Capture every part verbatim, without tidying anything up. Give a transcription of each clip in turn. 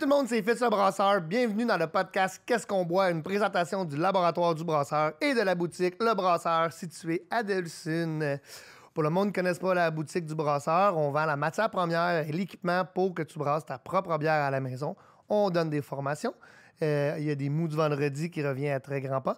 le monde, c'est Fitz le Brasseur. Bienvenue dans le podcast Qu'est-ce qu'on boit, une présentation du laboratoire du brasseur et de la boutique Le Brasseur située à Delsun. Pour le monde qui ne connaisse pas la boutique du brasseur, on vend la matière première et l'équipement pour que tu brasses ta propre bière à la maison. On donne des formations. Euh, il y a des mous du vendredi qui revient à très grands pas.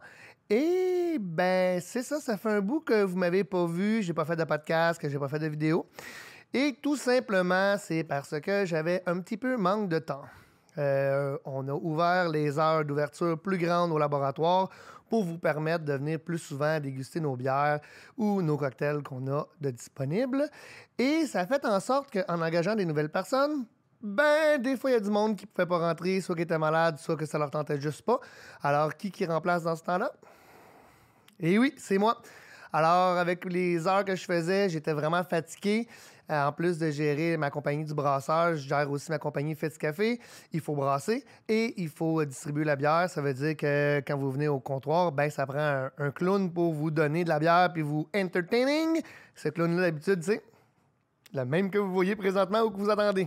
Et ben c'est ça, ça fait un bout que vous m'avez pas vu, j'ai pas fait de podcast, que j'ai pas fait de vidéo. Et tout simplement, c'est parce que j'avais un petit peu manque de temps. Euh, on a ouvert les heures d'ouverture plus grandes au laboratoire pour vous permettre de venir plus souvent déguster nos bières ou nos cocktails qu'on a de disponibles. Et ça fait en sorte qu'en engageant des nouvelles personnes, ben, des fois, il y a du monde qui ne pouvait pas rentrer, soit qui était malade, soit que ça leur tentait juste pas. Alors, qui qui remplace dans ce temps-là? Eh oui, c'est moi. Alors, avec les heures que je faisais, j'étais vraiment fatigué. Euh, en plus de gérer ma compagnie du brasseur, je gère aussi ma compagnie Fitz Café. Il faut brasser et il faut distribuer la bière. Ça veut dire que quand vous venez au comptoir, ben ça prend un, un clown pour vous donner de la bière puis vous entertaining. Ce clown-là, d'habitude, c'est le même que vous voyez présentement ou que vous attendez.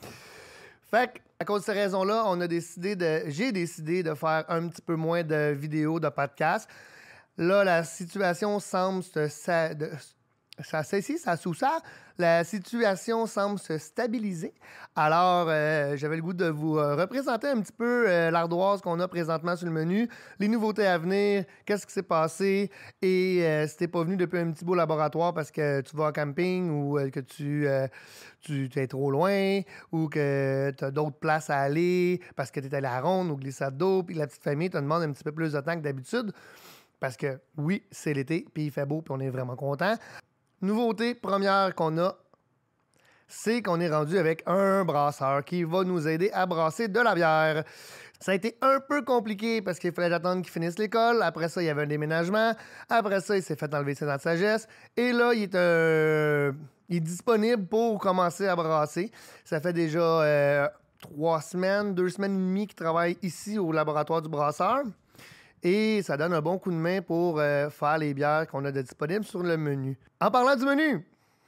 Fait qu'à cause de ces raisons-là, on a décidé de, j'ai décidé de faire un petit peu moins de vidéos, de podcasts. Là, la situation semble se... Ça, de, ça s'assied, ça sous-ça. La situation semble se stabiliser. Alors, euh, j'avais le goût de vous euh, représenter un petit peu euh, l'ardoise qu'on a présentement sur le menu, les nouveautés à venir, qu'est-ce qui s'est passé, et euh, si t'es pas venu depuis un petit beau laboratoire parce que tu vas en camping ou euh, que tu, euh, tu, tu es trop loin ou que tu as d'autres places à aller parce que tu es allé à la ronde ou glissade d'eau, puis la petite famille te demande un petit peu plus de temps que d'habitude. Parce que oui, c'est l'été, puis il fait beau, puis on est vraiment content. Nouveauté première qu'on a, c'est qu'on est rendu avec un brasseur qui va nous aider à brasser de la bière. Ça a été un peu compliqué parce qu'il fallait attendre qu'il finisse l'école. Après ça, il y avait un déménagement. Après ça, il s'est fait enlever ses dents de sagesse. Et là, il est, euh, il est disponible pour commencer à brasser. Ça fait déjà euh, trois semaines, deux semaines et demie qu'il travaille ici au laboratoire du brasseur. Et ça donne un bon coup de main pour euh, faire les bières qu'on a de disponibles sur le menu. En parlant du menu,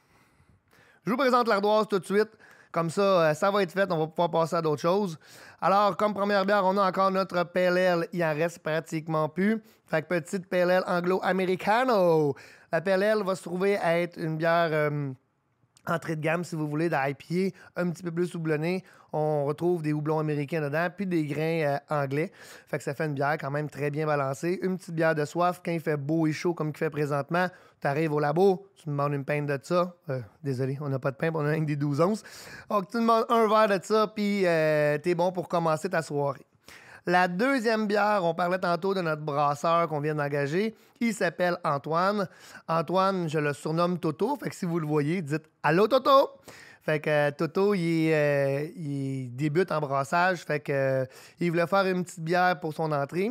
je vous présente l'ardoise tout de suite. Comme ça, euh, ça va être fait, on va pouvoir passer à d'autres choses. Alors, comme première bière, on a encore notre Pale Ale. Il en reste pratiquement plus. Fait que petite Pale Ale anglo-americano. La Pale Ale va se trouver à être une bière... Euh, entrée de gamme, si vous voulez, d'I P A, un petit peu plus houblonné. On retrouve des houblons américains dedans, puis des grains euh, anglais. Fait que ça fait une bière quand même très bien balancée. Une petite bière de soif, quand il fait beau et chaud comme il fait présentement, tu arrives au labo, tu demandes une pinte de ça. Euh, désolé, on n'a pas de pain, on a rien que des douze onces. Donc, tu demandes un verre de ça, puis euh, t'es bon pour commencer ta soirée. La deuxième bière, on parlait tantôt de notre brasseur qu'on vient d'engager. Il s'appelle Antoine. Antoine, je le surnomme Toto. Fait que si vous le voyez, dites « Allô, Toto! » Fait que euh, Toto, il, est, euh, il débute en brassage. Fait que euh, il voulait faire une petite bière pour son entrée.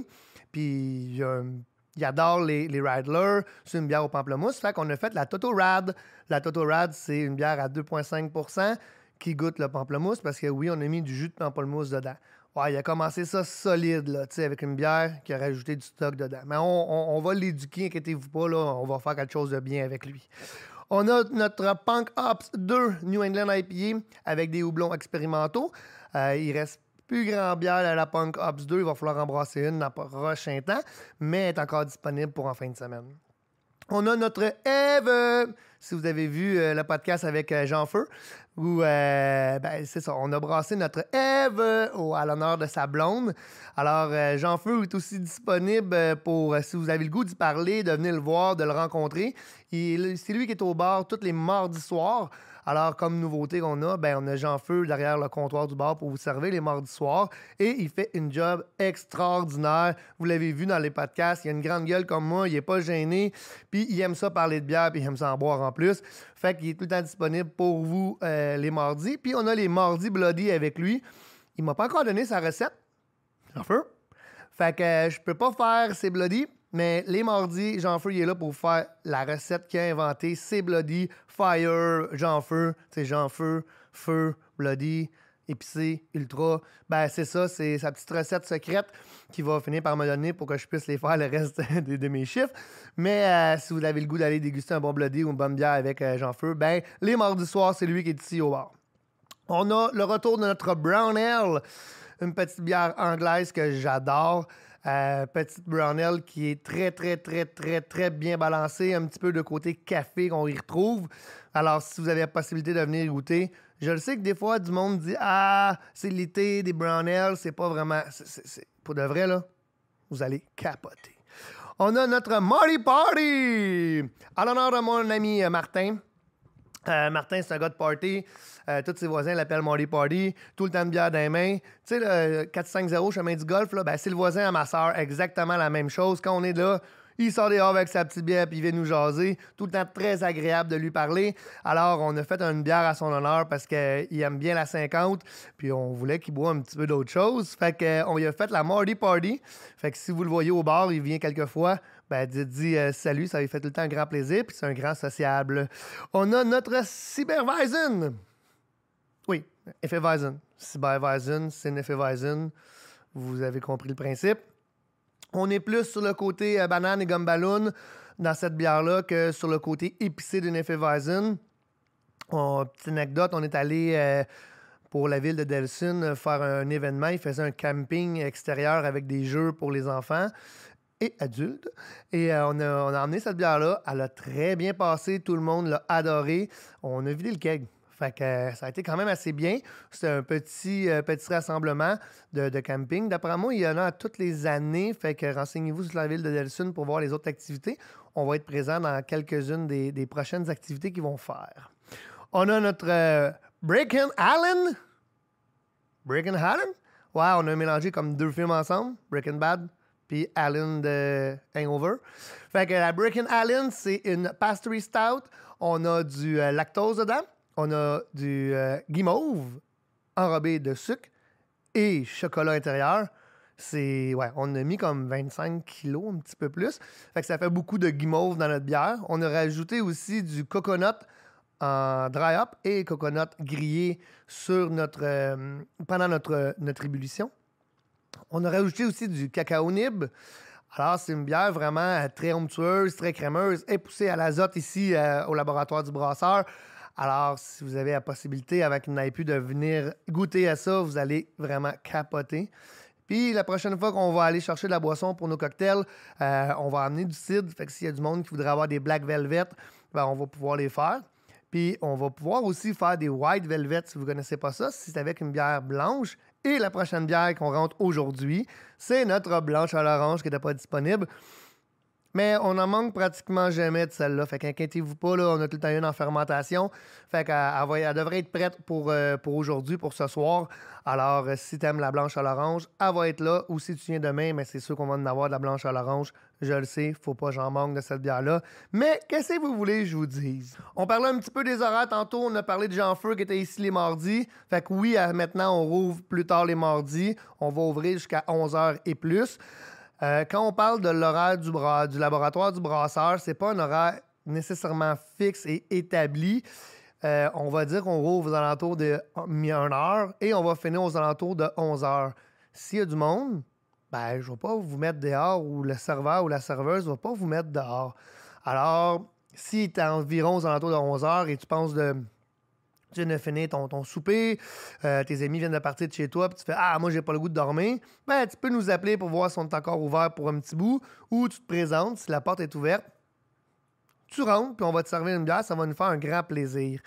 Puis euh, il adore les, les Radler. C'est une bière au pamplemousse. Fait qu'on a fait la Toto Rad. La Toto Rad, c'est une bière à deux virgule cinq pour cent qui goûte le pamplemousse parce que oui, on a mis du jus de pamplemousse dedans. Ouais, il a commencé ça solide, là, avec une bière qui a rajouté du stock dedans. Mais on, on, on va l'éduquer, inquiétez-vous pas, là, on va faire quelque chose de bien avec lui. On a notre Punk Ops deux New England I P A avec des houblons expérimentaux. Euh, il reste plus grand bière à la Punk Ops deux, il va falloir embrasser une dans le prochain temps, mais elle est encore disponible pour en fin de semaine. On a notre Eve, si vous avez vu euh, le podcast avec euh, Jean-Feu, où, euh, ben, c'est ça, on a brassé notre Eve au, à l'honneur de sa blonde. Alors, euh, Jean-Feu est aussi disponible pour, euh, si vous avez le goût d'y parler, de venir le voir, de le rencontrer. Il, c'est lui qui est au bar tous les mardis soirs. Alors, comme nouveauté qu'on a, ben, on a Jean-Feu derrière le comptoir du bar pour vous servir les mardis soirs. Et il fait une job extraordinaire. Vous l'avez vu dans les podcasts. Il a une grande gueule comme moi. Il n'est pas gêné. Puis, il aime ça parler de bière. Puis, il aime ça en boire en plus. Fait qu'il est tout le temps disponible pour vous euh, les mardis. Puis, on a les mardis bloody avec lui. Il m'a pas encore donné sa recette. Jean-Feu. Fait que euh, je peux pas faire ses bloody. Mais les mardis, Jean-Feu, il est là pour faire la recette qu'il a inventée. C'est Bloody, Fire, Jean-Feu. C'est Jean-Feu, Feu, Bloody, épicé, ultra. Ben, c'est ça, c'est sa petite recette secrète qui va finir par me donner pour que je puisse les faire le reste de, de mes chiffres. Mais euh, si vous avez le goût d'aller déguster un bon Bloody ou une bonne bière avec euh, Jean-Feu, ben, les mardis soirs, c'est lui qui est ici au bar. On a le retour de notre Brown Ale. une petite bière anglaise que j'adore. Euh, petite brown ale qui est très, très, très, très, très bien balancée. Un petit peu de côté café qu'on y retrouve. Alors, si vous avez la possibilité de venir goûter, je le sais que des fois, du monde dit « Ah, c'est l'été, des brown ale, c'est pas vraiment... » C'est pour de vrai, là, vous allez capoter. On a notre Marty Party! À l'honneur de mon ami Martin. Euh, Martin, c'est un gars de party. Euh, tous ses voisins l'appellent Marty Party. Tout le temps de bière dans les mains. Tu sais, le quatre cent cinquante chemin du golf, là, ben, c'est le voisin à ma soeur. Exactement la même chose. Quand on est là, il sort dehors avec sa petite bière puis il vient nous jaser. Tout le temps très agréable de lui parler. Alors, on a fait une bière à son honneur parce qu'il aime bien la cinquante. Puis on voulait qu'il boive un petit peu d'autre chose. Fait qu'on lui a fait la Marty Party. Fait que si vous le voyez au bar, il vient quelques fois. Ben, dites dis euh, salut, ça lui fait tout le temps un grand plaisir, puis c'est un grand sociable. On a notre Cyberweizen. Oui, Hefeweizen. Cyberweizen, c'est une Hefeweizen. Vous avez compris le principe. On est plus sur le côté euh, banane et gumballoon dans cette bière-là que sur le côté épicé d'une Hefeweizen. Oh, petite anecdote, on est allé euh, pour la ville de Delsun faire un événement. Ils faisaient un camping extérieur avec des jeux pour les enfants et adultes. Et euh, on, a, on a emmené cette bière-là. Elle a très bien passé. Tout le monde l'a adoré. On a vidé le keg. Fait que euh, ça a été quand même assez bien. C'était un petit, euh, petit rassemblement de, de camping. D'après moi, il y en a toutes les années. Fait que renseignez-vous sur la ville de Delsun pour voir les autres activités. On va être présent dans quelques-unes des, des prochaines activités qu'ils vont faire. On a notre euh, Breakin' Allen. Breakin' Allen? Ouais, on a mélangé comme deux films ensemble. Breaking Bad puis Allen de Hangover. Fait que la Breakin' Allen, c'est une pastry stout. On a du euh, lactose dedans. On a du euh, guimauve enrobé de sucre et chocolat intérieur. C'est, ouais, on a mis comme vingt-cinq kilos, un petit peu plus. Fait que ça fait beaucoup de guimauve dans notre bière. On a rajouté aussi du coconut en dry hop et coconut grillé sur notre, euh, pendant notre, notre ébullition. On a rajouté aussi du cacao nib. Alors, c'est une bière vraiment très onctueuse, très crémeuse, et poussée à l'azote ici euh, au laboratoire du brasseur. Alors, si vous avez la possibilité, avec une I P, de venir goûter à ça, vous allez vraiment capoter. Puis, la prochaine fois qu'on va aller chercher de la boisson pour nos cocktails, euh, on va amener du cidre. Fait que s'il y a du monde qui voudrait avoir des Black Velvet, ben, on va pouvoir les faire. Puis, on va pouvoir aussi faire des White Velvet, si vous ne connaissez pas ça. Si c'est avec une bière blanche. Et la prochaine bière qu'on rentre aujourd'hui, c'est notre blanche à l'orange qui n'était pas disponible. Mais on en manque pratiquement jamais de celle-là. Fait qu'inquiétez-vous pas, là, on a tout le temps une en fermentation. Fait qu'elle elle va, elle devrait être prête pour, euh, pour aujourd'hui, pour ce soir. Alors, euh, si tu aimes la blanche à l'orange, elle va être là. Ou si tu viens demain, mais c'est sûr qu'on va en avoir de la blanche à l'orange. Je le sais, faut pas que j'en manque de cette bière-là. Mais qu'est-ce que vous voulez que je vous dise? On parlait un petit peu des horaires tantôt. On a parlé de Jean-Feu qui était ici les mardis. Fait que oui, maintenant, on rouvre plus tard les mardis. On va ouvrir jusqu'à onze heures et plus. Euh, quand on parle de l'horaire du, bra- du laboratoire du brasseur, c'est pas un horaire nécessairement fixe et établi. Euh, on va dire qu'on rouvre aux alentours de une heure et on va finir aux alentours de onze heures. S'il y a du monde, ben, je ne vais pas vous mettre dehors ou le serveur ou la serveuse ne va pas vous mettre dehors. Alors, si tu es environ aux alentours de onze heures et tu penses de... Tu viens de finir ton, ton souper, euh, tes amis viennent de partir de chez toi, puis tu fais « Ah, moi, j'ai pas le goût de dormir », ben, tu peux nous appeler pour voir si on est encore ouvert pour un petit bout, ou tu te présentes, si la porte est ouverte, tu rentres, puis on va te servir une bière, ça va nous faire un grand plaisir.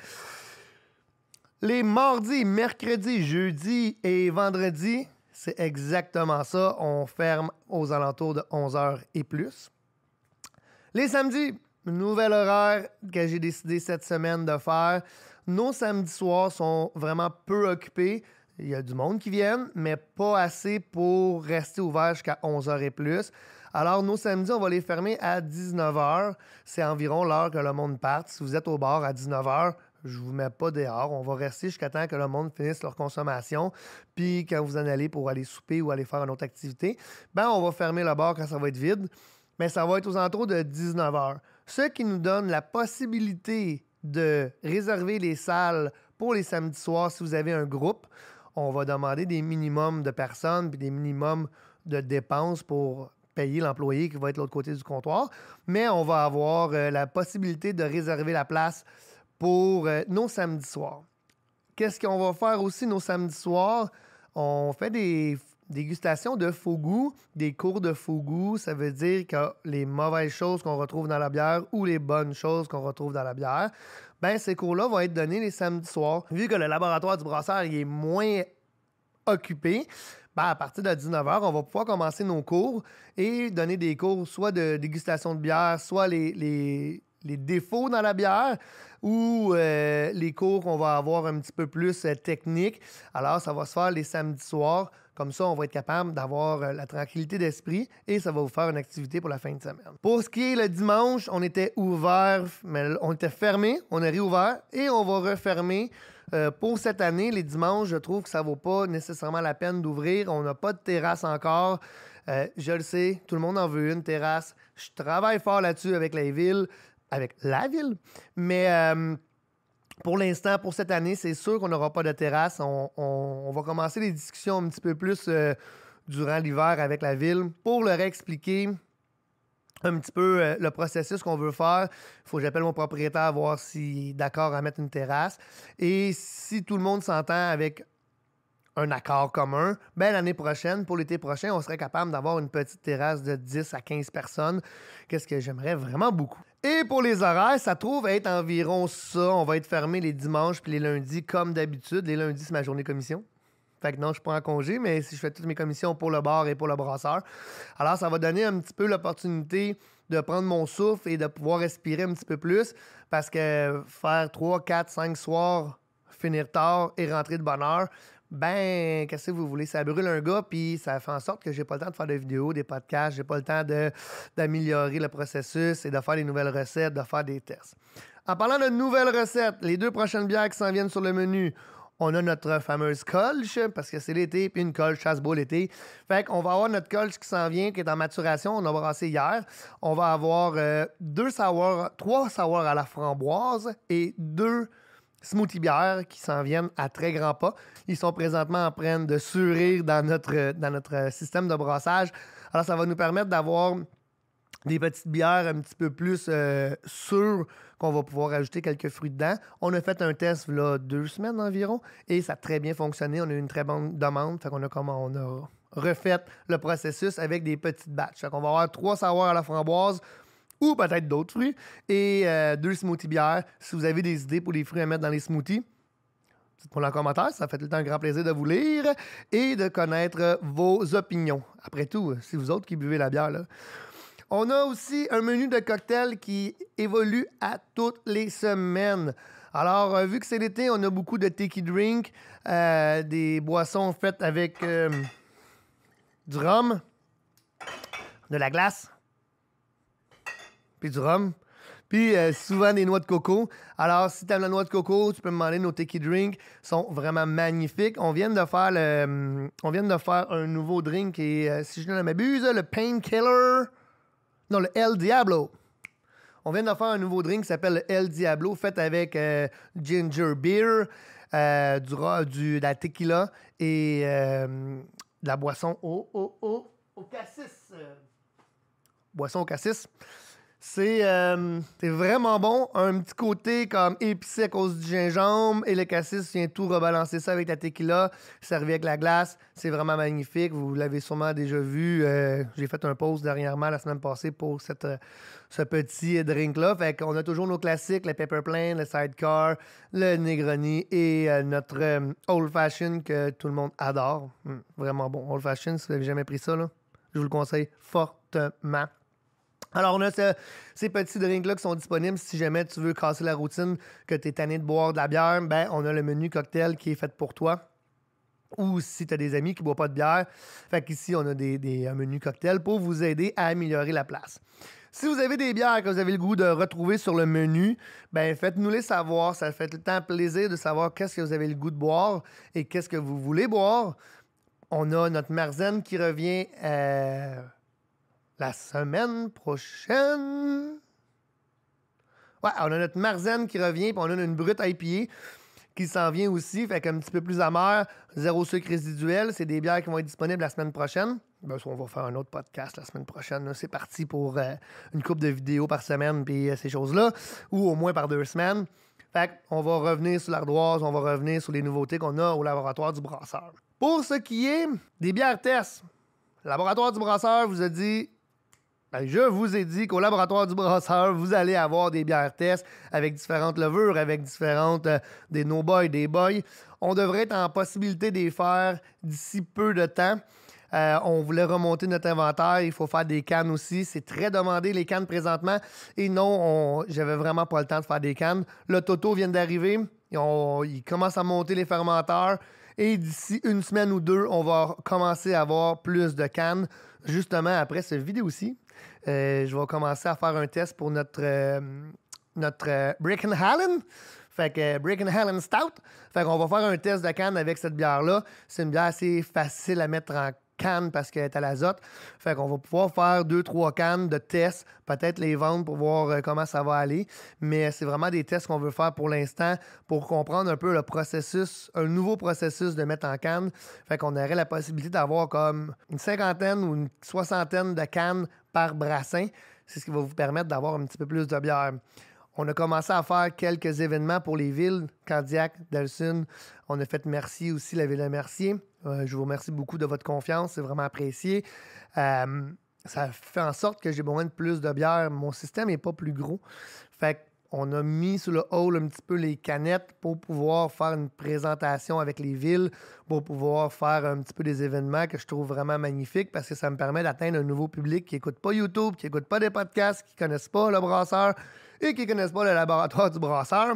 Les mardis, mercredis, jeudis et vendredis, c'est exactement ça, on ferme aux alentours de onze heures et plus. Les samedis, nouvel horaire que j'ai décidé cette semaine de faire. Nos samedis soirs sont vraiment peu occupés. Il y a du monde qui vient, mais pas assez pour rester ouvert jusqu'à onze heures et plus. Alors, nos samedis, on va les fermer à dix-neuf heures. C'est environ l'heure que le monde parte. Si vous êtes au bar à dix-neuf heures, je ne vous mets pas dehors. On va rester jusqu'à temps que le monde finisse leur consommation. Puis, quand vous en allez pour aller souper ou aller faire une autre activité, ben, on va fermer le bar quand ça va être vide. Mais ça va être aux alentours de dix-neuf heures. Ce qui nous donne la possibilité de réserver les salles pour les samedis soirs si vous avez un groupe. On va demander des minimums de personnes puis des minimums de dépenses pour payer l'employé qui va être de l'autre côté du comptoir. Mais on va avoir euh, la possibilité de réserver la place pour euh, nos samedis soirs. Qu'est-ce qu'on va faire aussi nos samedis soirs? on fait des dégustations de faux goût, des cours de faux goût. Ça veut dire que les mauvaises choses qu'on retrouve dans la bière ou les bonnes choses qu'on retrouve dans la bière, ben ces cours-là vont être donnés les samedis soirs. Vu que le laboratoire du brasseur il est moins occupé, ben à partir de dix-neuf heures, on va pouvoir commencer nos cours et donner des cours soit de dégustation de bière, soit les, les, les défauts dans la bière ou euh, les cours qu'on va avoir un petit peu plus euh, techniques. Alors, ça va se faire les samedis soirs. Comme ça, on va être capable d'avoir euh, la tranquillité d'esprit et ça va vous faire une activité pour la fin de semaine. Pour ce qui est le dimanche, on était ouvert, mais on était fermé, on est réouvert et on va refermer. Euh, pour cette année, les dimanches, je trouve que ça ne vaut pas nécessairement la peine d'ouvrir. On n'a pas de terrasse encore. Euh, je le sais, tout le monde en veut une terrasse. Je travaille fort là-dessus avec la ville, avec la ville. Mais euh, pour l'instant, pour cette année, c'est sûr qu'on n'aura pas de terrasse. On, on, on va commencer les discussions un petit peu plus euh, durant l'hiver avec la ville pour leur expliquer un petit peu euh, le processus qu'on veut faire. Il faut que j'appelle mon propriétaire voir s'il est d'accord à mettre une terrasse. Et si tout le monde s'entend avec un accord commun, ben l'année prochaine, pour l'été prochain, on serait capable d'avoir une petite terrasse de dix à quinze personnes. Qu'est-ce que j'aimerais vraiment beaucoup. Et pour les horaires, ça trouve être environ ça. On va être fermé les dimanches puis les lundis comme d'habitude. Les lundis, c'est ma journée commission. Fait que non, je suis pas en congé, mais si je fais toutes mes commissions pour le bar et pour le brasseur. Alors, ça va donner un petit peu l'opportunité de prendre mon souffle et de pouvoir respirer un petit peu plus parce que faire trois, quatre, cinq soirs, finir tard et rentrer de bonne heure, ben, qu'est-ce que vous voulez? Ça brûle un gars, puis ça fait en sorte que j'ai pas le temps de faire des vidéos, des podcasts, j'ai pas le temps de, d'améliorer le processus et de faire des nouvelles recettes, de faire des tests. En parlant de nouvelles recettes, les deux prochaines bières qui s'en viennent sur le menu, on a notre fameuse colche, parce que c'est l'été, puis une colche chasse-beau l'été. Fait qu'on va avoir notre colche qui s'en vient, qui est en maturation. On a brassé hier. On va avoir euh, deux sours, trois sours à la framboise et deux smoothie bières qui s'en viennent à très grands pas. Ils sont présentement en train de surir dans notre, dans notre système de brassage. Alors, ça va nous permettre d'avoir des petites bières un petit peu plus euh, sûres qu'on va pouvoir ajouter quelques fruits dedans. On a fait un test là deux semaines environ et ça a très bien fonctionné. On a eu une très bonne demande. Fait qu'on a comment on a refait le processus avec des petites batches. Fait qu'on va avoir trois sours à la framboise ou peut-être d'autres fruits et euh, deux smoothies bières. Si vous avez des idées pour les fruits à mettre dans les smoothies, dites-moi dans les commentaires. Ça fait tout le temps un grand plaisir de vous lire et de connaître vos opinions. Après tout, c'est vous autres qui buvez la bière, là. On a aussi un menu de cocktails qui évolue à toutes les semaines. Alors, euh, vu que c'est l'été, on a beaucoup de tiki drink, euh, des boissons faites avec euh, du rhum, de la glace, puis du rhum, puis euh, souvent des noix de coco. Alors, si tu aimes la noix de coco, tu peux me demander, nos tiki drinks sont vraiment magnifiques. On vient de faire le, on vient de faire un nouveau drink et, euh, si je ne m'abuse, le Painkiller... Non, le El Diablo. On vient de faire un nouveau drink qui s'appelle le El Diablo, fait avec euh, ginger beer, euh, du, du, de la tequila et euh, de la boisson au, au, au, au cassis. Boisson au cassis. C'est, euh, c'est vraiment bon. Un petit côté comme épicé à cause du gingembre et le cassis vient tout rebalancer ça avec la tequila, servi avec la glace. C'est vraiment magnifique. Vous l'avez sûrement déjà vu. Euh, j'ai fait un post dernièrement la semaine passée pour cette, euh, ce petit drink-là. Fait qu'on a toujours nos classiques, le Pepper Plain, le Sidecar, le Negroni et euh, notre euh, Old Fashion que tout le monde adore. Hum, vraiment bon. Old Fashion, si vous n'avez jamais pris ça, là, je vous le conseille fortement. Alors, on a ce, ces petits drinks-là qui sont disponibles si jamais tu veux casser la routine, que tu es tanné de boire de la bière, ben on a le menu cocktail qui est fait pour toi. Ou si tu as des amis qui ne boivent pas de bière, fait qu'ici, on a des, des, un menu cocktail pour vous aider à améliorer la place. Si vous avez des bières que vous avez le goût de retrouver sur le menu, ben faites-nous les savoir. Ça fait tout le temps plaisir de savoir qu'est-ce que vous avez le goût de boire et qu'est-ce que vous voulez boire. On a notre Marzen qui revient... Euh La semaine prochaine... Ouais, on a notre Marzen qui revient, puis on a une brute I P A qui s'en vient aussi, fait qu'un petit peu plus amer, zéro sucre résiduel. C'est des bières qui vont être disponibles la semaine prochaine. Ben, on va faire un autre podcast la semaine prochaine. Là. C'est parti pour euh, une couple de vidéos par semaine, puis euh, ces choses-là, ou au moins par deux semaines. Fait qu'on va revenir sur l'ardoise, on va revenir sur les nouveautés qu'on a au laboratoire du brasseur. Pour ce qui est des bières tests, le laboratoire du brasseur vous a dit... Ben, je vous ai dit qu'au laboratoire du brasseur, vous allez avoir des bières tests avec différentes levures, avec différentes... Euh, des no-boy, des boys. On devrait être en possibilité de les faire d'ici peu de temps. Euh, on voulait remonter notre inventaire. Il faut faire des cannes aussi. C'est très demandé, les cannes, présentement. Et non, on... j'avais vraiment pas le temps de faire des cannes. Le Toto vient d'arriver. On... Il commence à monter les fermenteurs. Et d'ici une semaine ou deux, on va commencer à avoir plus de cannes. Justement, après cette vidéo-ci, euh, je vais commencer à faire un test pour notre, euh, notre euh, Brickenhallen. Fait que euh, Brickenhallen Stout. Fait qu'on va faire un test de canne avec cette bière-là. C'est une bière assez facile à mettre en canne parce qu'elle est à l'azote. Fait qu'on va pouvoir faire deux, trois cannes de tests, peut-être les vendre pour voir euh, comment ça va aller. Mais c'est vraiment des tests qu'on veut faire pour l'instant pour comprendre un peu le processus, un nouveau processus de mettre en canne. Fait qu'on aurait la possibilité d'avoir comme une cinquantaine ou une soixantaine de cannes par brassin. C'est ce qui va vous permettre d'avoir un petit peu plus de bière. On a commencé à faire quelques événements pour les villes, Candiac, Delsun. On a fait Mercier aussi, la ville de Mercier. Euh, je vous remercie beaucoup de votre confiance, c'est vraiment apprécié. Euh, ça fait en sorte que j'ai besoin de plus de bière. Mon système n'est pas plus gros. Fait qu'on a mis sur le hall un petit peu les canettes pour pouvoir faire une présentation avec les villes, pour pouvoir faire un petit peu des événements que je trouve vraiment magnifiques parce que ça me permet d'atteindre un nouveau public qui n'écoute pas YouTube, qui n'écoute pas des podcasts, qui ne connaissent pas le brasseur et qui ne connaissent pas le laboratoire du brasseur,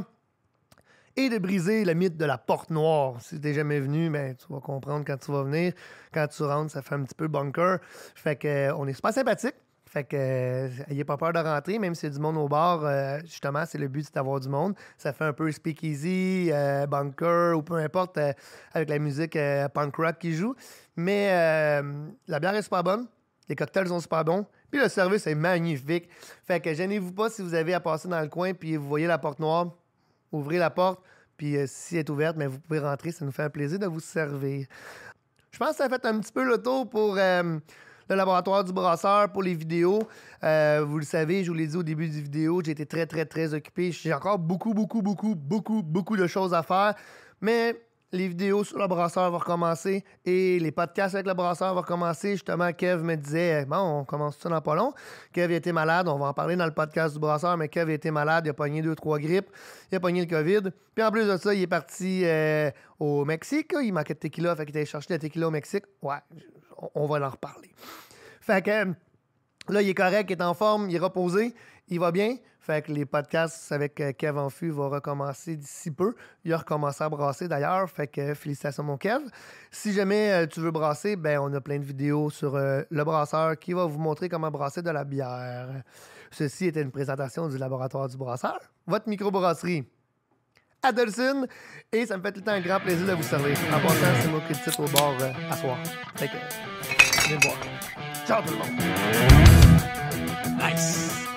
et de briser le mythe de la porte noire. Si tu n'es jamais venu, ben, tu vas comprendre quand tu vas venir. Quand tu rentres, ça fait un petit peu bunker. Fait que, euh, on est super sympathique. Fait que, euh, ayez pas peur de rentrer, même si y a du monde au bar. Euh, justement, c'est le but, c'est d'avoir du monde. Ça fait un peu speakeasy, euh, bunker, ou peu importe, euh, avec la musique euh, punk rock qui joue. Mais euh, la bière est super bonne. Les cocktails sont super bons. Puis le service est magnifique. Fait que gênez-vous pas si vous avez à passer dans le coin puis vous voyez la porte noire. Ouvrez la porte. Puis euh, si elle est ouverte, mais vous pouvez rentrer. Ça nous fait un plaisir de vous servir. Je pense que ça a fait un petit peu le tour pour euh, le laboratoire du brasseur, pour les vidéos. Euh, vous le savez, je vous l'ai dit au début du vidéo, j'ai été très, très, très occupé. J'ai encore beaucoup, beaucoup, beaucoup, beaucoup, beaucoup de choses à faire. Mais... les vidéos sur le brasseur vont recommencer et les podcasts avec le brasseur vont recommencer. Justement, Kev me disait, bon, on commence ça dans pas long. Kev a été malade, on va en parler dans le podcast du brasseur, mais Kev a été malade, il a pogné deux, trois grippes, il a pogné le COVID. Puis en plus de ça, il est parti euh, au Mexique. Il manquait de tequila, fait qu'il était chercher de tequila au Mexique. Ouais, on va en reparler. Fait que là, il est correct, il est en forme, il est reposé, il va bien. Fait que les podcasts avec Kev en fût vont recommencer d'ici peu. Il a recommencé à brasser d'ailleurs. Fait que félicitations mon Kev. Si jamais euh, tu veux brasser, ben on a plein de vidéos sur euh, le brasseur qui va vous montrer comment brasser de la bière. Ceci était une présentation du laboratoire du brasseur, votre microbrasserie à Delsun. Et ça me fait tout le temps un grand plaisir de vous servir. En passant, c'est moi qui le titre au bar euh, à soir. Fait que, venez me voir. Ciao tout le monde. Nice.